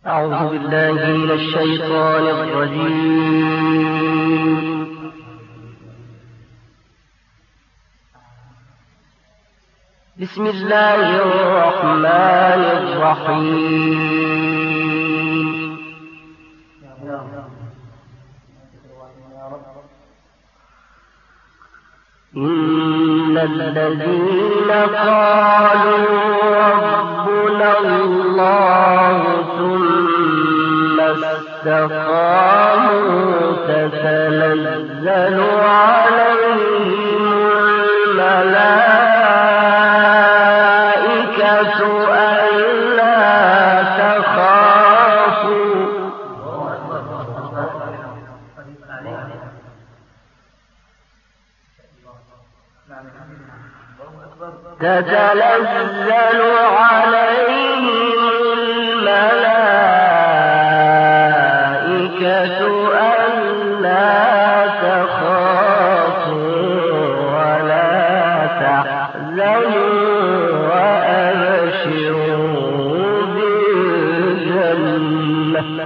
أعوذ بالله من الشيطان الرجيم. بسم الله الرحمن الرحيم. إن الذين قالوا ربنا الله ثم استقاموا تتنزل عليهم الملائكة ألا تخافوا تتنزل عليهم الملائكة ألا تخافوا ولا تحزنوا وأبشروا بالجنة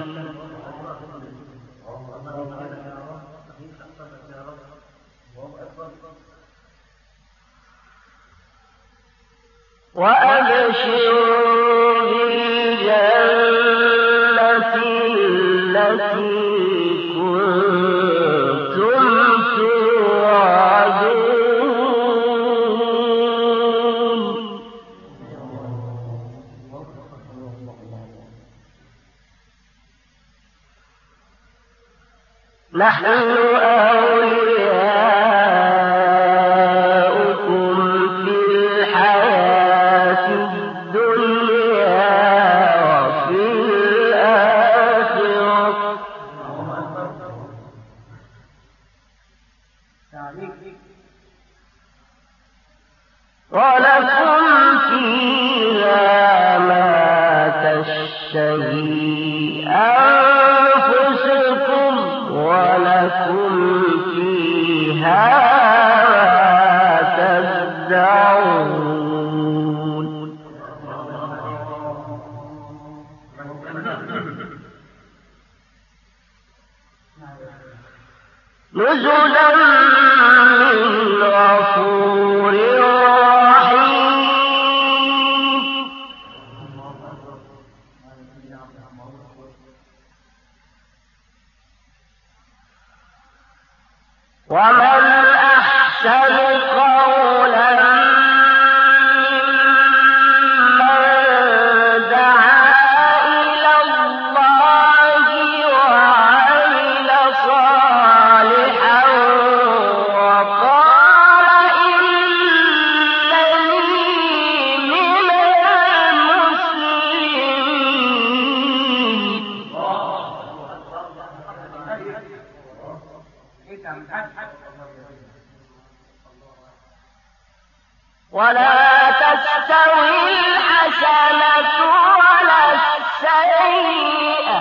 التي كنتم توعدون. نحن أولياؤكم في الحياة الدنيا وفي الآخرة ولكم فيها ما تشتهي أنفسكم ولكم فيها ما تدعون. نزلا من غفور رحيم. ومن أحسن قولا ممن دعا إلى الله وعمل صالحا وقال إنني من المسلمين. ولا تستوي الحسنة ولا السيئة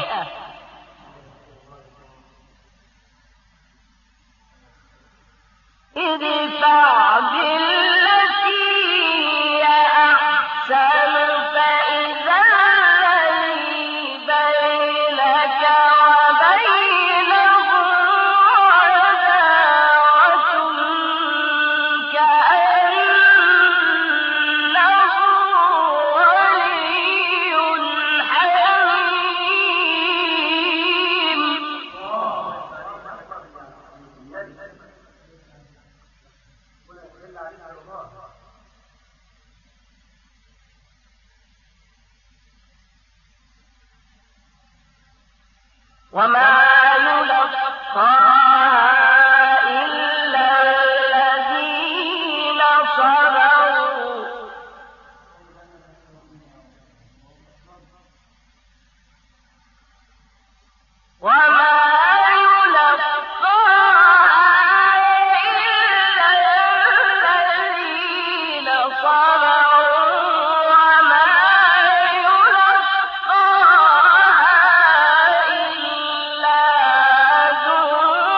ادفع بالتي هي أحسن فإذا الذي بينك وبينه عداوة كأنه ولي حميم. وما يلقاها إلا الذين صبروا وما يلقاها إلا الذين صبروا وما يلقاها إلا ذو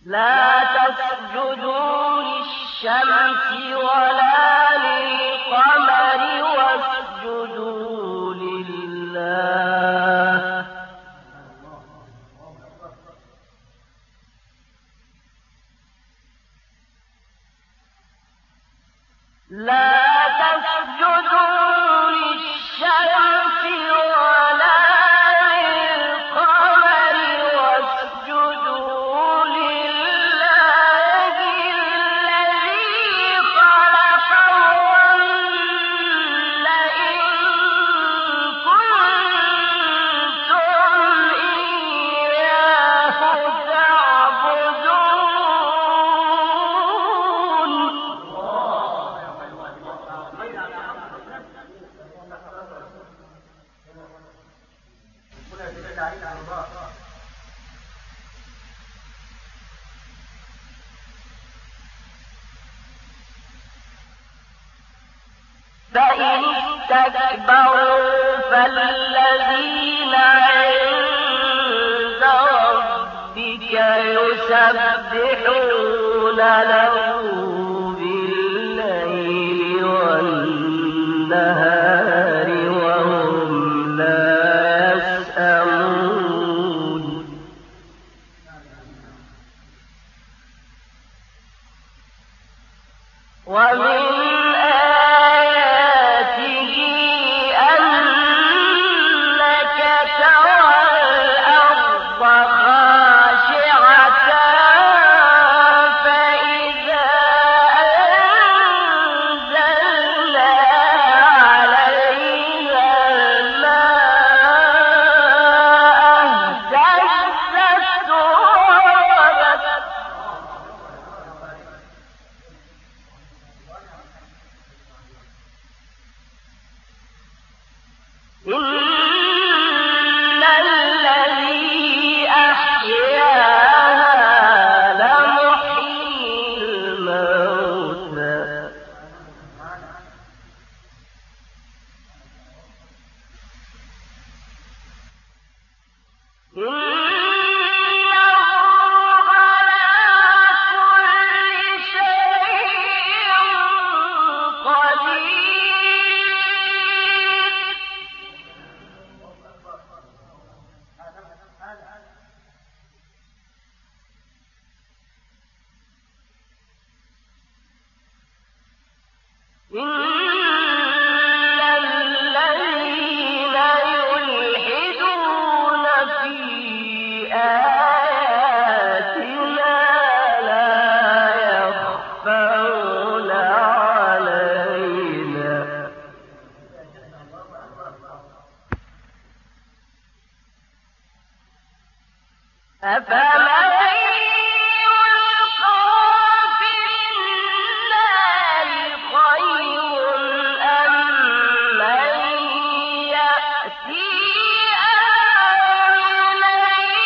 لا تسجدوا للشمس ولا للقمر واسجدوا لله. لا تسجدوا للشمس ولا للقمر واسجدوا لله الذي خلقهن إن كنتم إياه تعبدون. فإن استكبروا فالذين عند ربك يسبحون له بالليل والنهار وهم لا يسأمون. ومن آياته أنك ترى الأرض خاشعة فإذا أنزلنا عليها الماء اهتزت وربت. إن الذي أحياها لمحيي الموتى. إنه على كل شيء قدير. إن الذين يلحدون في آياتنا لا يخفون علينا. أفمن يلقى في النار خير أم من يأتي آمنا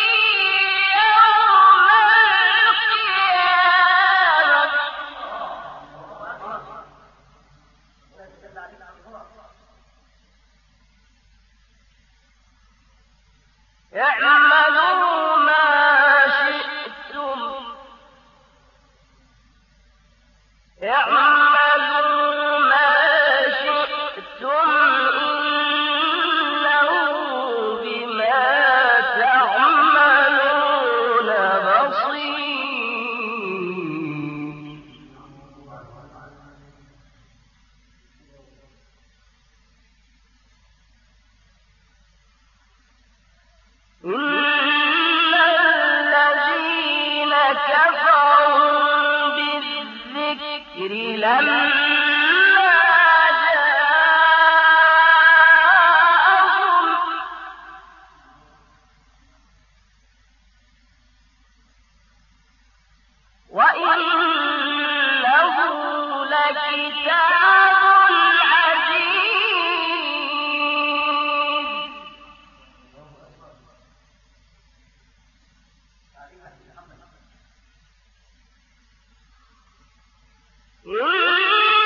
يوم القيامة؟ اعملوا ما شئتم اعملوا ما شئتم إنه بما تعملون بصير. إن الذين كفروا بالذكر لما جاءهم وإنه لكتاب عزيز. إن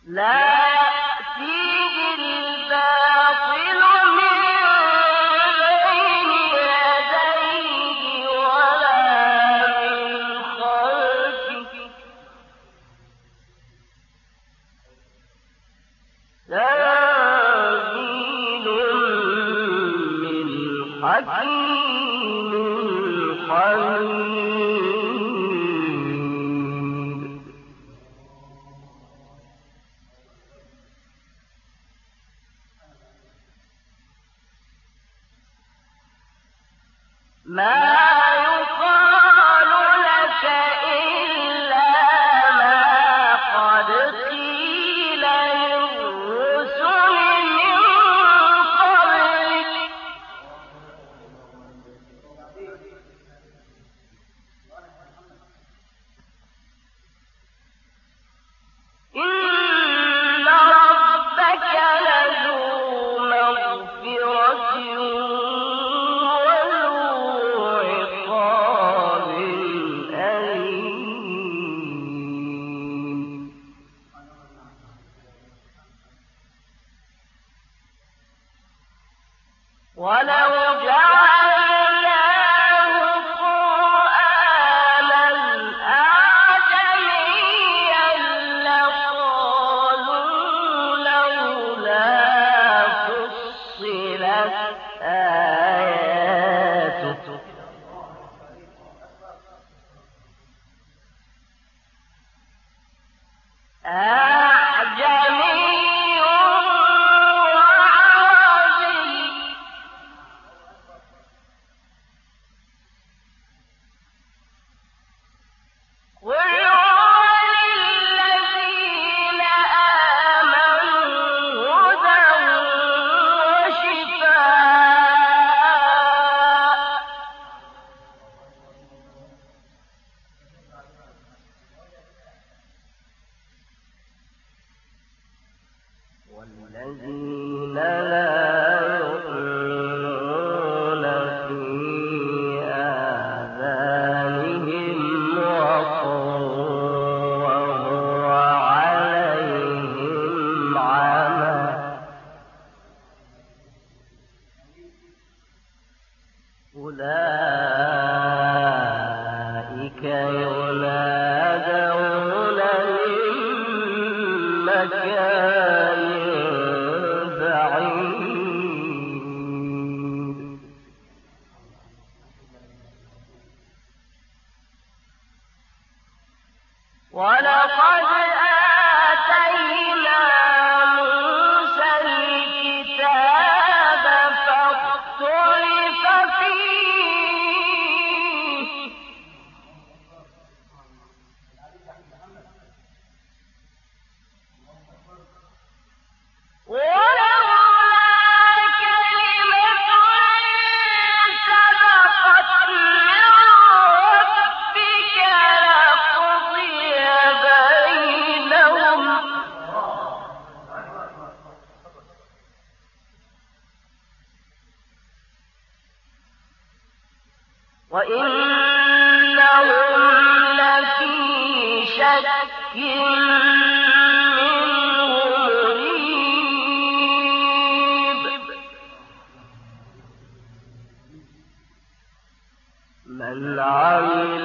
من عمل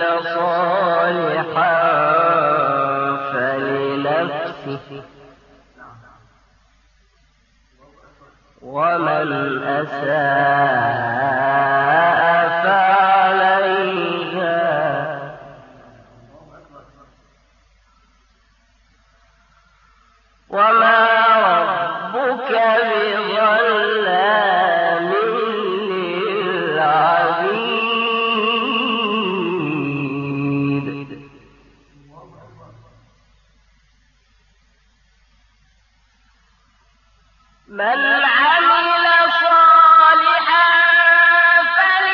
صالحا فلنفسه ومن أساء فعليها وما ربك بظلام للعبيد. من عمل صالحا فلنفسه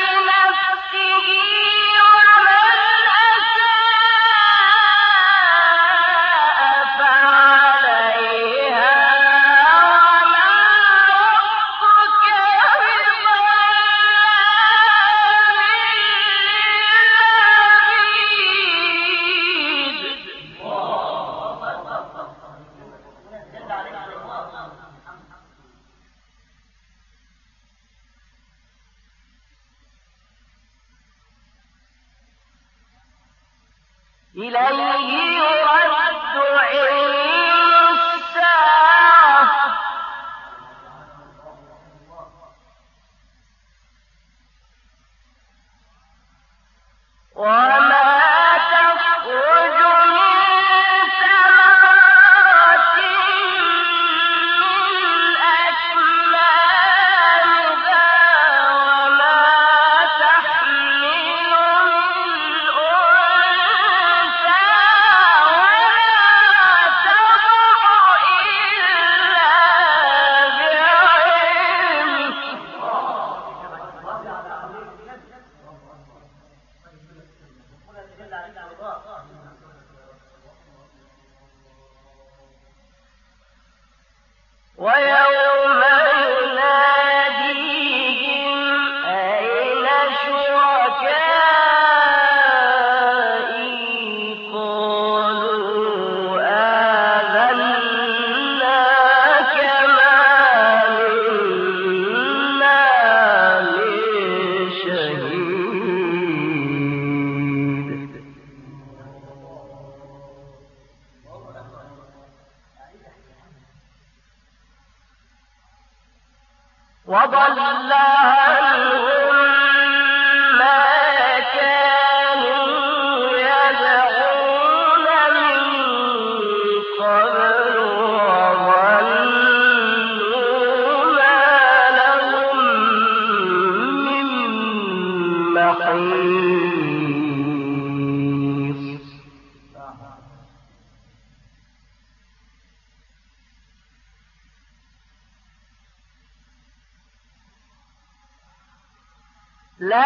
إليه يرد علم الساعة وما تخرج من ثمرات من أكمامها وما تحمل من أنثى ولا تضع ويوم يناديهم أين شركائي قالوا آذناك ما منا من شهيد وضل عنهم ما كانوا يدعون من قبل وظنوا ما لهم من محيص لا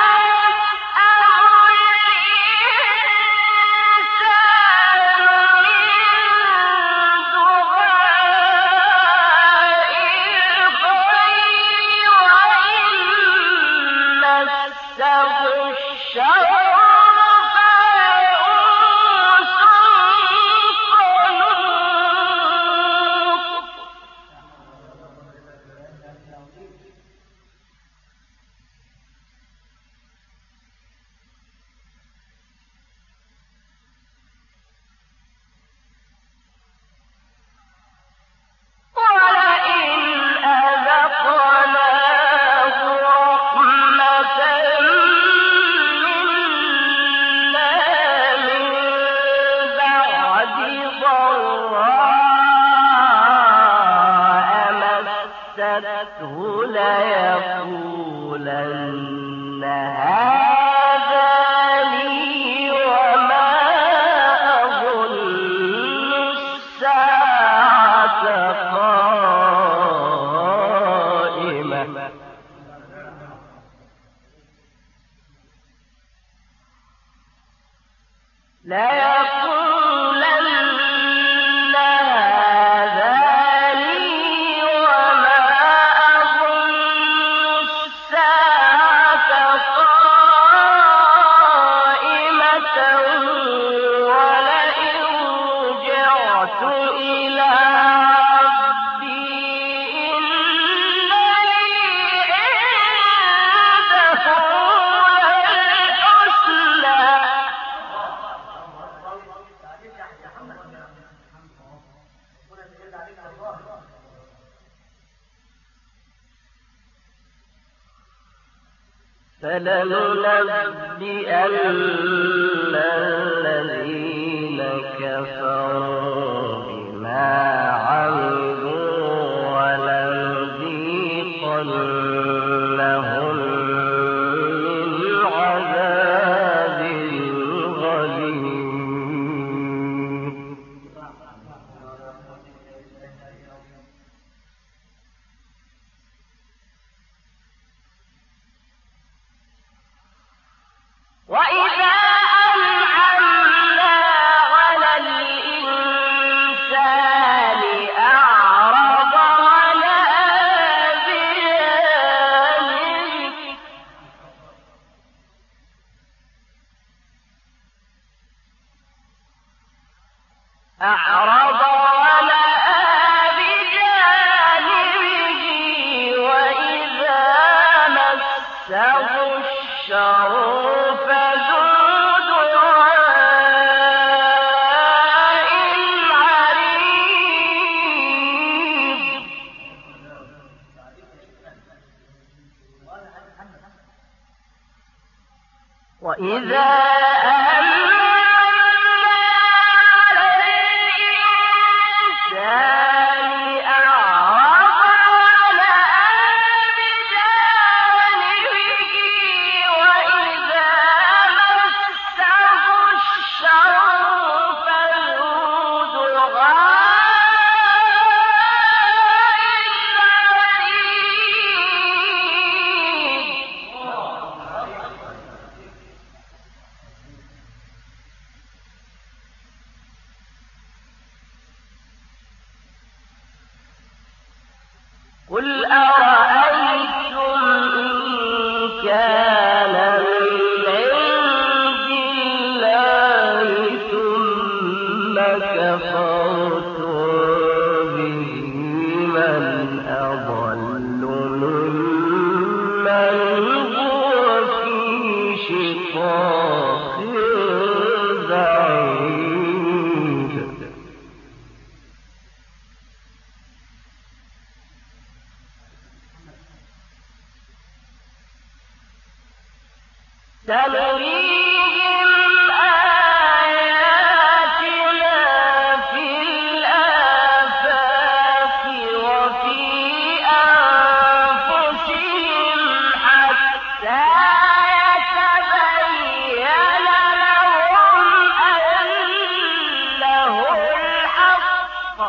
ليقولن هذا لي وما أظن الساعة قائمة فلننبئن الذين كفروا بما عملوا ولنذيقنهم من عذاب غليظ وإذا أنعمنا على الإنسان أعرض ونأى بجانبه وإذا مسه الشر فذو دعاء وإذا أنعمنا على الإنسان أعرض ونأى بجانبه وإذا مسه الشر فذو قل أرأيتم إن كان من عند الله ثم كفرتم به من أضل ممن هو في شقاق بعيد سنريهم آياتنا في الآفاق وفي أنفسهم حتى يتبين لهم أنه الحق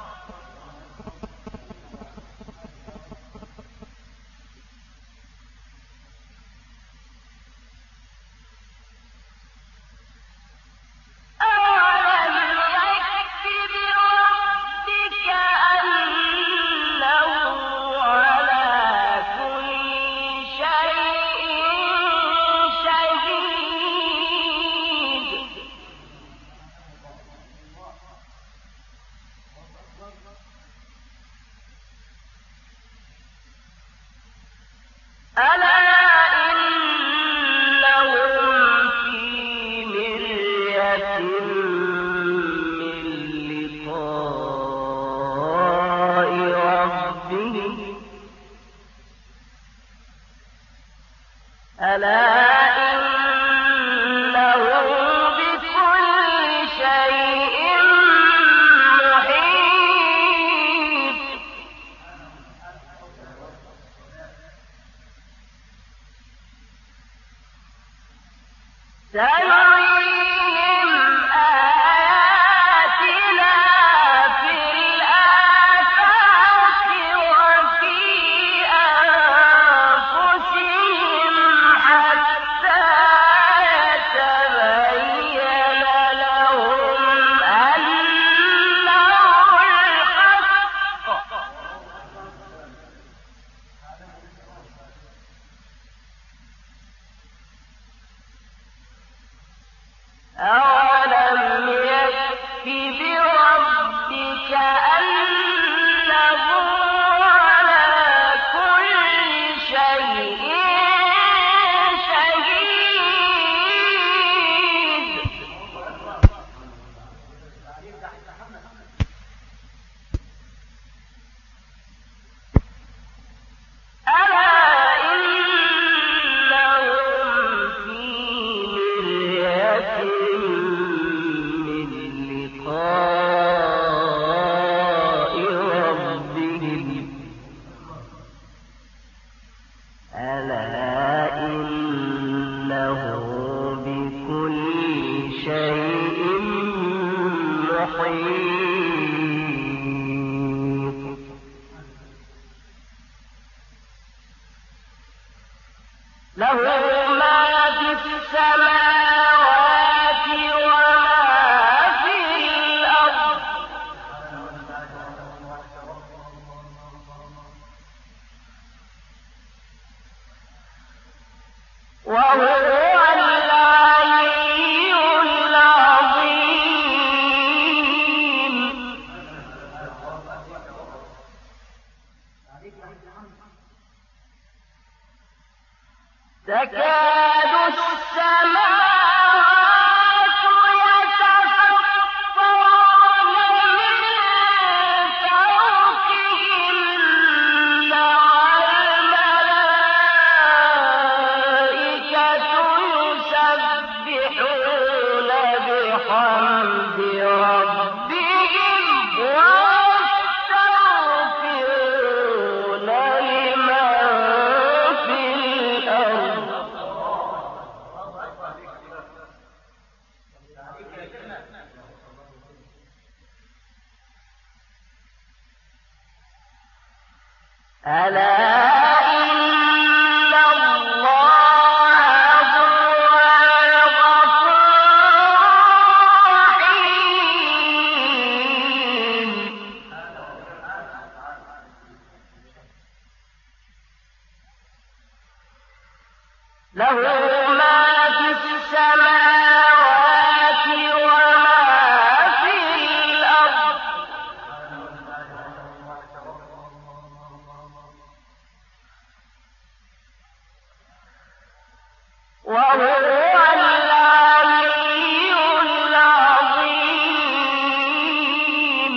ألا إنهم في مرية من لقاء ربهم ألا إنه بكل شيء محيط سنريهم آياتنا في الآفاق وفي أنفسهم حتى يتبين لهم أنه الحق أولم يكف بربك أنه على كل شيء شهيد ألا إنهم في مرية من لقاء ربهم ألا إنه بكل شيء محيط له ما في السماوات وما في الأرض وهو العلي العظيم تكاد السماوات يتفطرن من فوقهن والملائكة يسبحون له ما في السماوات وما في الأرض وهو العلي العظيم.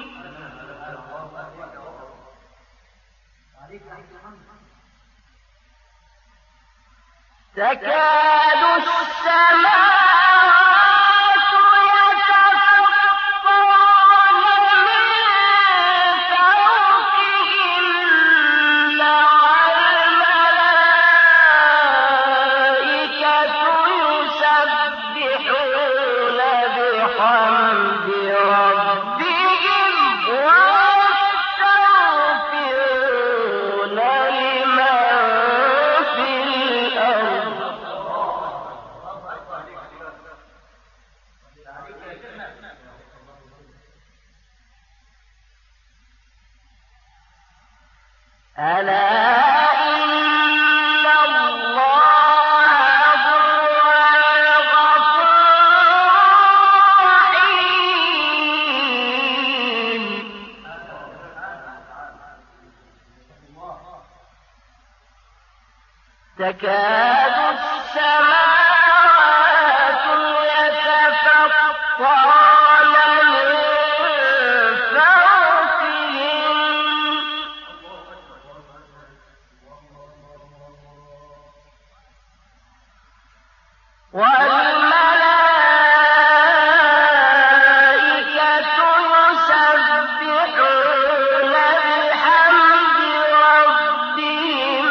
تكاد السماوات يتفطرن من فوقهن والملائكة يسبحون بحمد ربهم ويستغفرون لمن في الأرض. ألا إن الله هو الغفور الرحيم. تكاد السماوات يتفطرن من فوقهن والملائكة يسبحون بحمد ربهم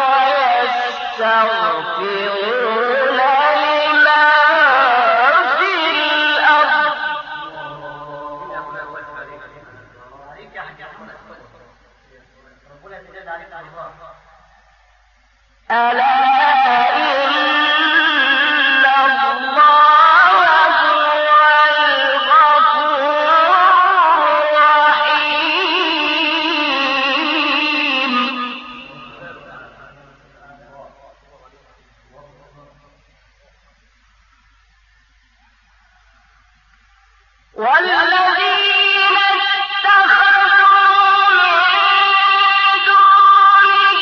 ويستغفرون لمن في الأرض. ألا إن الله هو الغفور الرحيم. والذين اتخذوا من دونه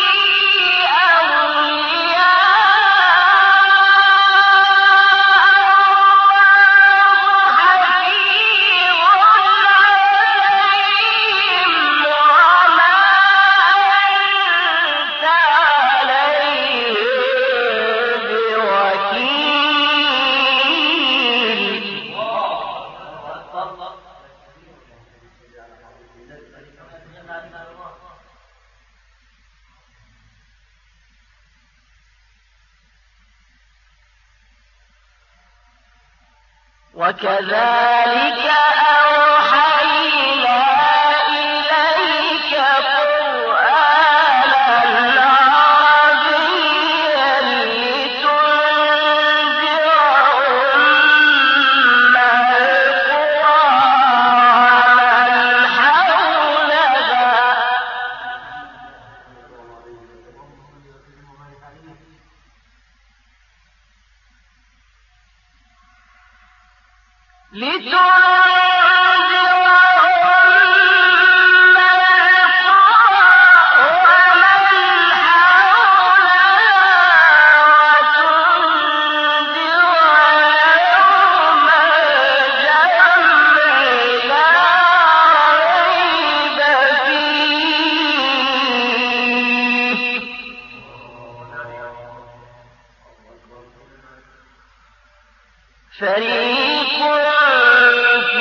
وكذلك أوحينا إليك قرآنا عربيا لتنذر أم القرى ومن حولها فريق في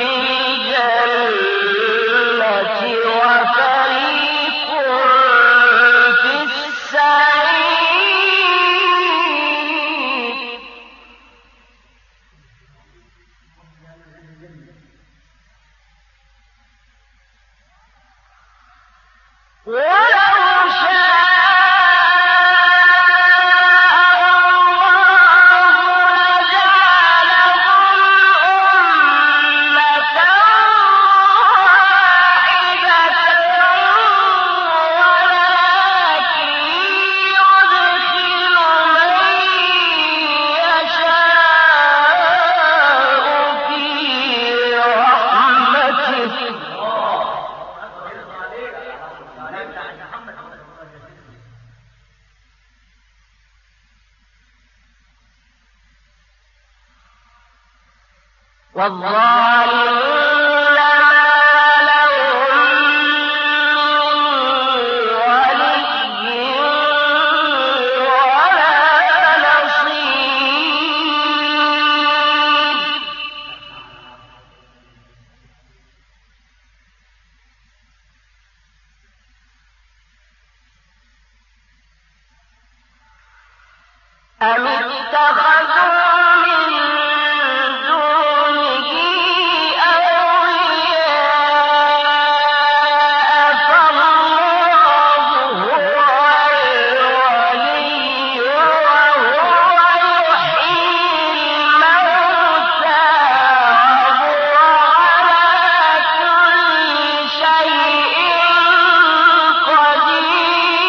الجنة وفريق في السعير. ولو شاء الله لجعلهم والظالمون ما لهم من ولي ولا نصير. أم اتخذوا من دونه أولياء فالله هو الولي وهو يحيي الموتى وهو على كل شيء قدير.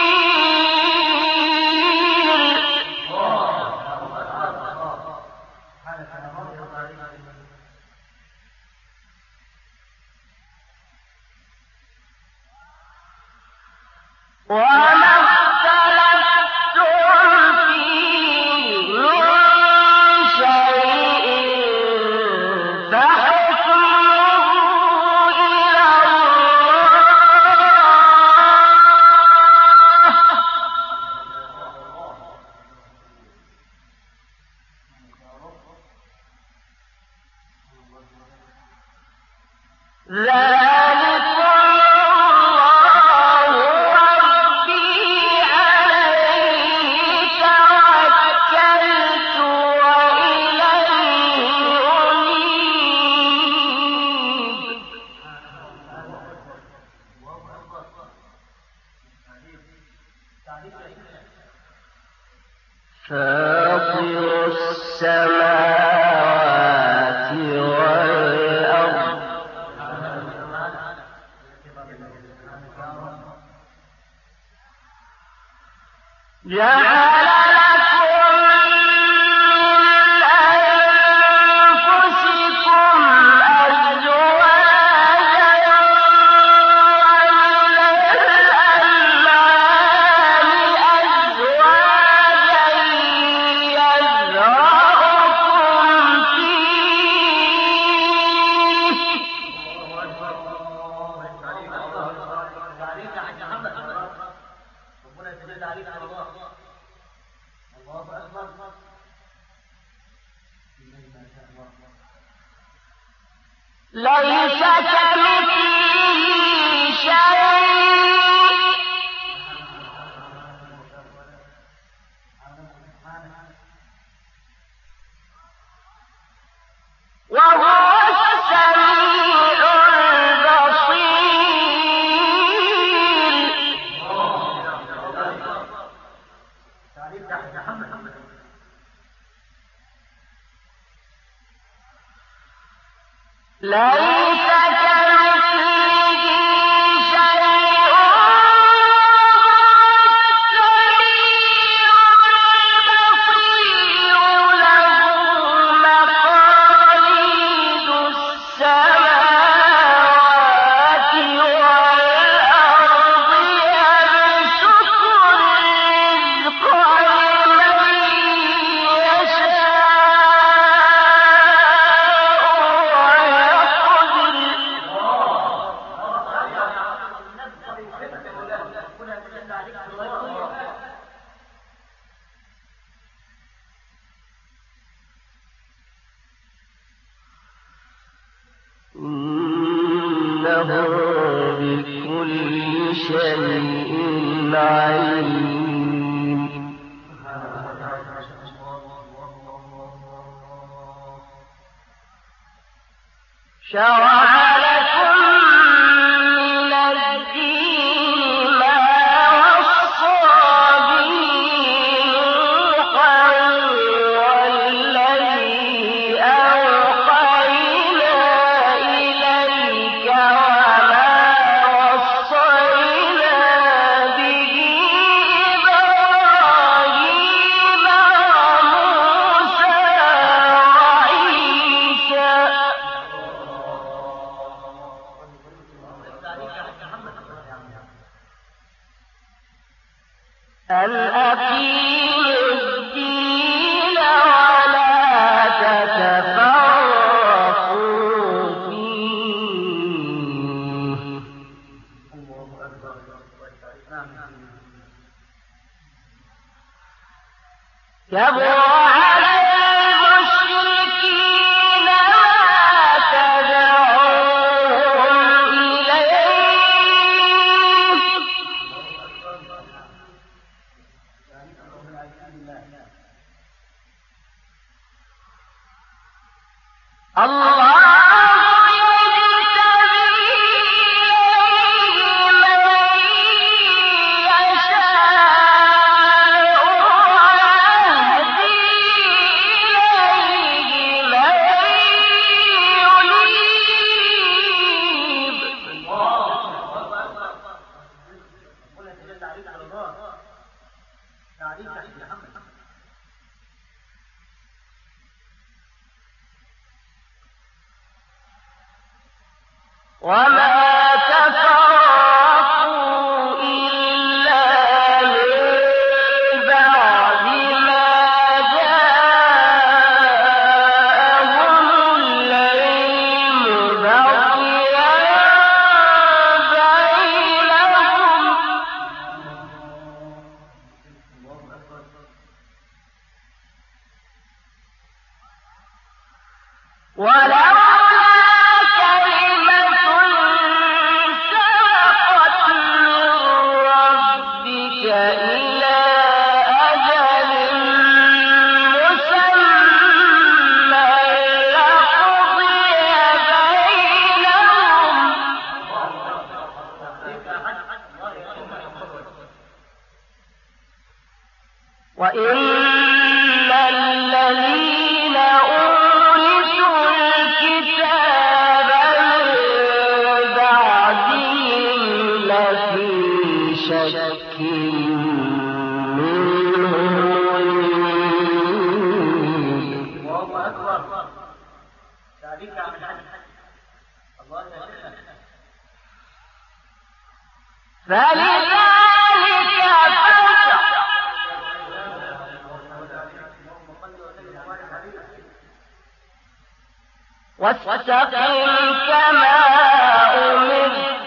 وما اختلفتم فيه من شيء فحكمه إلى الله. ذلكم الله ربي عليه توكلت وإليه أنيب. فاطر السماوات والأرض جعل لكم من أنفسكم أزواجا ومن الأنعام أزواجا يذرأكم فيه ليس كمثله شيء وهو السميع البصير. ليس كمثله شيء السميع البصير. له مقاليد السماوات والأرض يبسط الرزق لمن إنه بكل شيء عليم. شرع لكم من الدين ما وصى به نوحا والذي أوحينا إليك وما وصينا به إبراهيم وموسى وعيسى. أن أقيموا الدين ولا تتفرقوا كبر على المشركين ما تدعوهم إليه الله وما تفرقوا إلا من بعد ما جاءهم العلم بغيا بينهم ولولا كلمة سبقت من ربك إلى أجل مسمى لقضي بينهم وإن الذين أورثوا الكتاب من بعدهم لفي شك منه مريب فلذلك فادع واستقم كما أمرت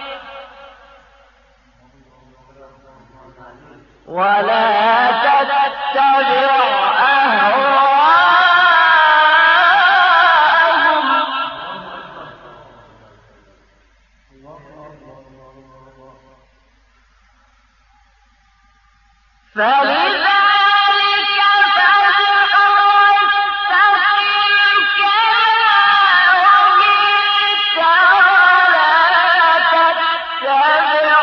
ولا تتبع أهواءهم فلذلك فادع واستقم كما أمرت ولا تتبع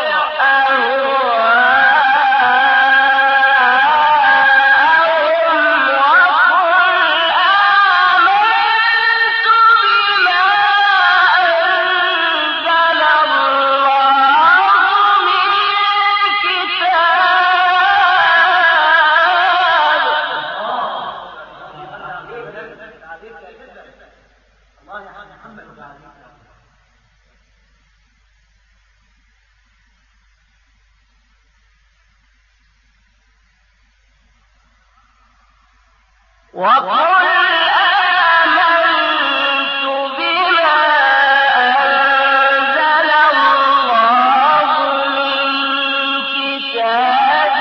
وقل آمنت بما أنزل الله من كتاب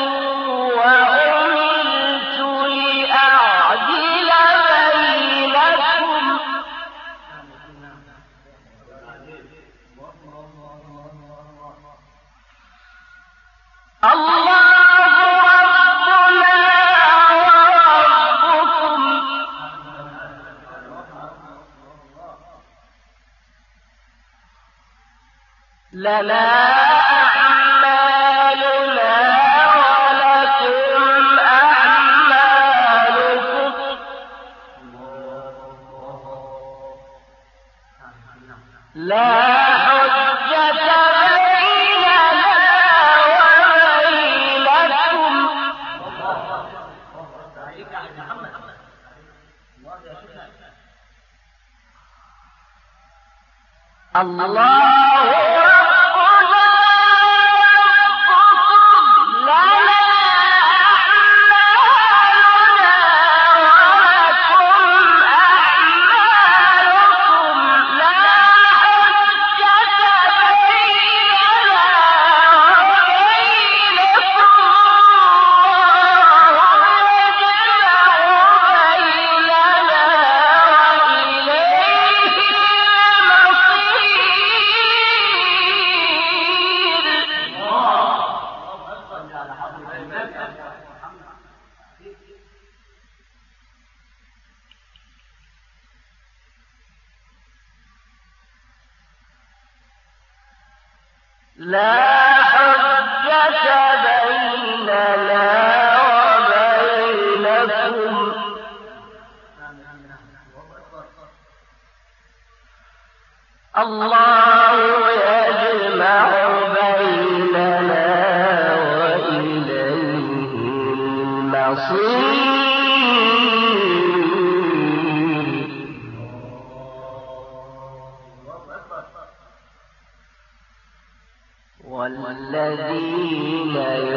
وأمرت لأعدل بينكم لنا أعمالنا ولكم أعمالكم لا حجة بيننا وبينكم الله لا حجة بيننا وبينكم الله يجمع بيننا وإليه المصير والذين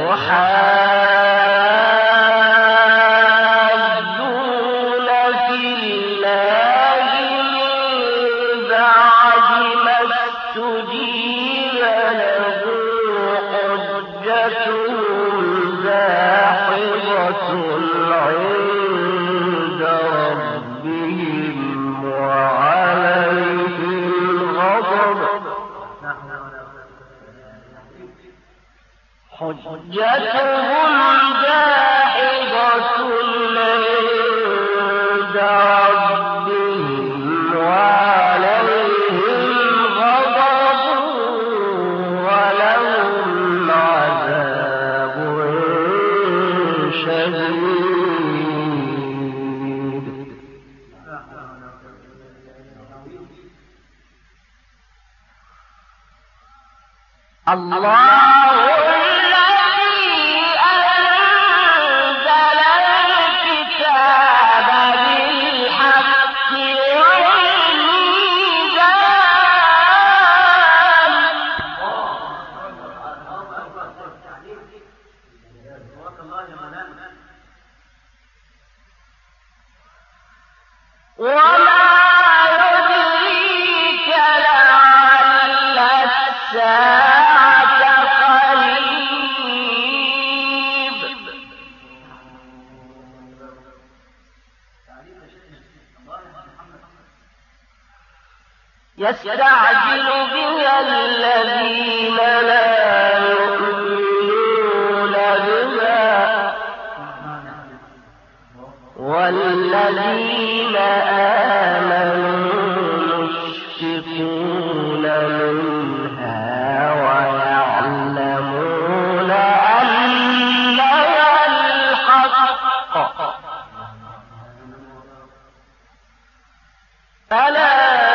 يحاجون في الله من بعد ما استجيب له حجتهم داحضة عند ربهم وعليهم غضب حجتهم داحضة عند ربهم وعليهم غضب ولهم عذاب شديد الله يستعجل بها الذين لا يؤمنون بها والذين آمنوا مشفقون منها ويعلمون أنها الحق فلا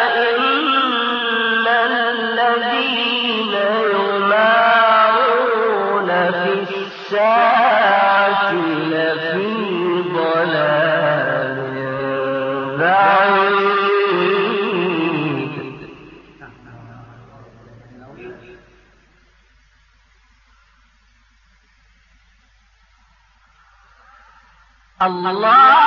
الساعة لفي ضلال بعيد الله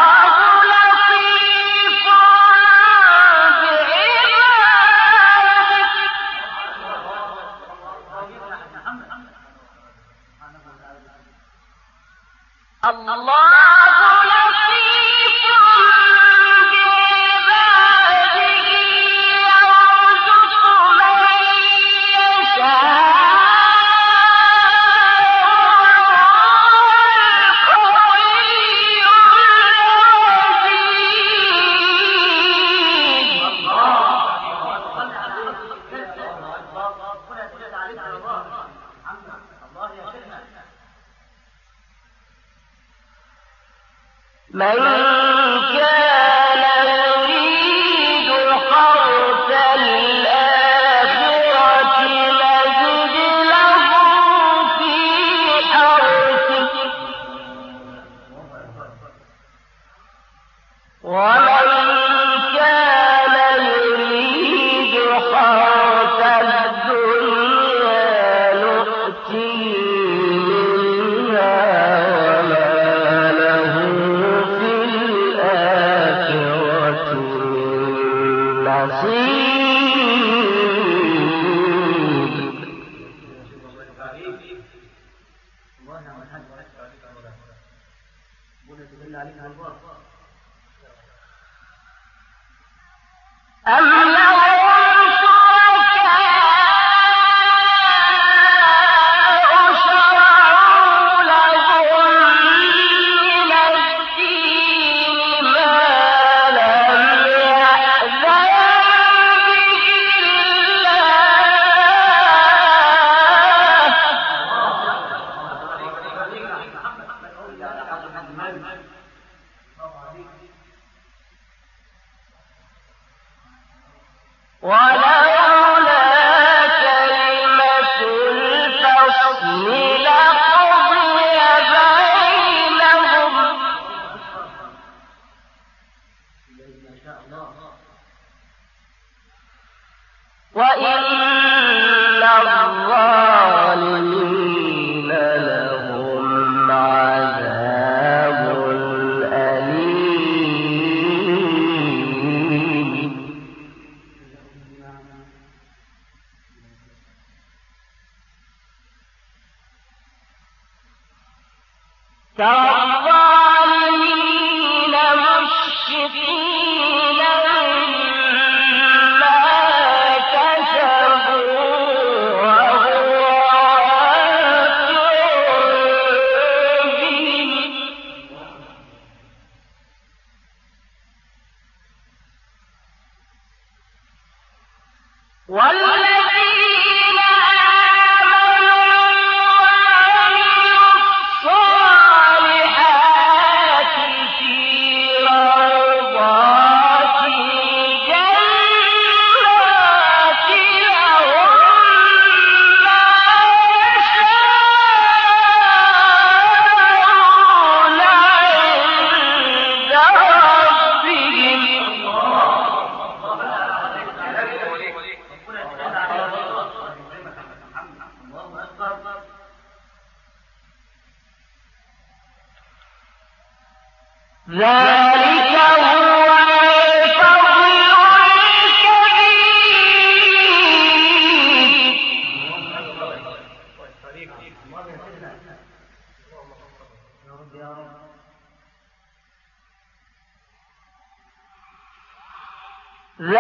من كان يريد حرث الآخرة نزد له في حرثه ومن كان يريد حرث الدنيا نؤتيه أم لهم شركاء شرعوا لهم من الدين ما لم يأذن به الله ولولا كلمة الفصل لقضي بينهم وإن الظالمين لهم عذاب أليم ترى الظالمين مشفقين مما كسبوا وهو واقع بهم والذين آمنوا وعملوا الصالحات في روضات الجنات لهم ما يشاءون عند ربهم ذلك هو الفضل الكبير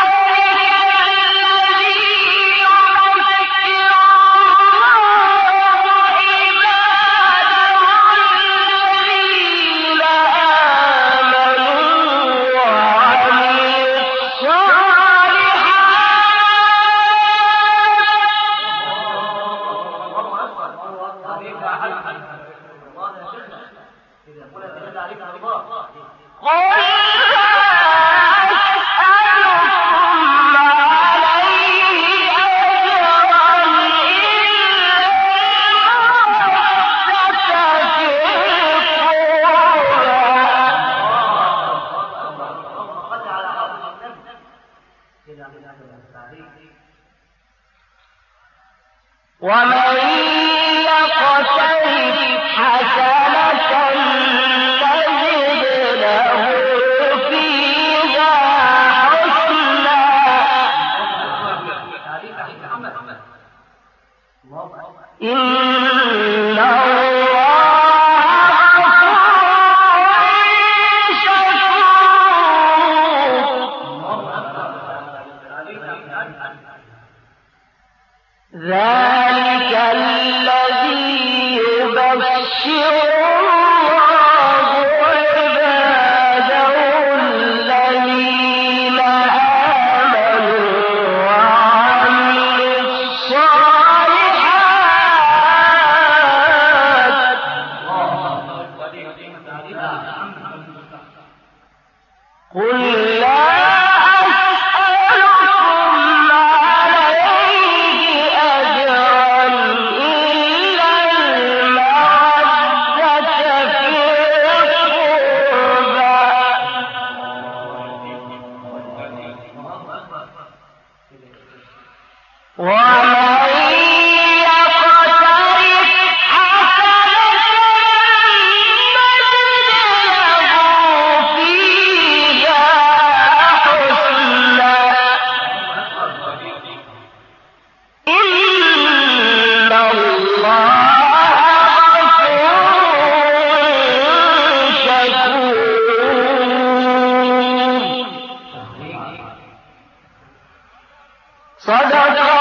ومن يقترف حسنة نزد له فيها حسنا إن ذلك الذي يبشر الله عباده الذين آمنوا وعملوا الصالحات قل لا صدق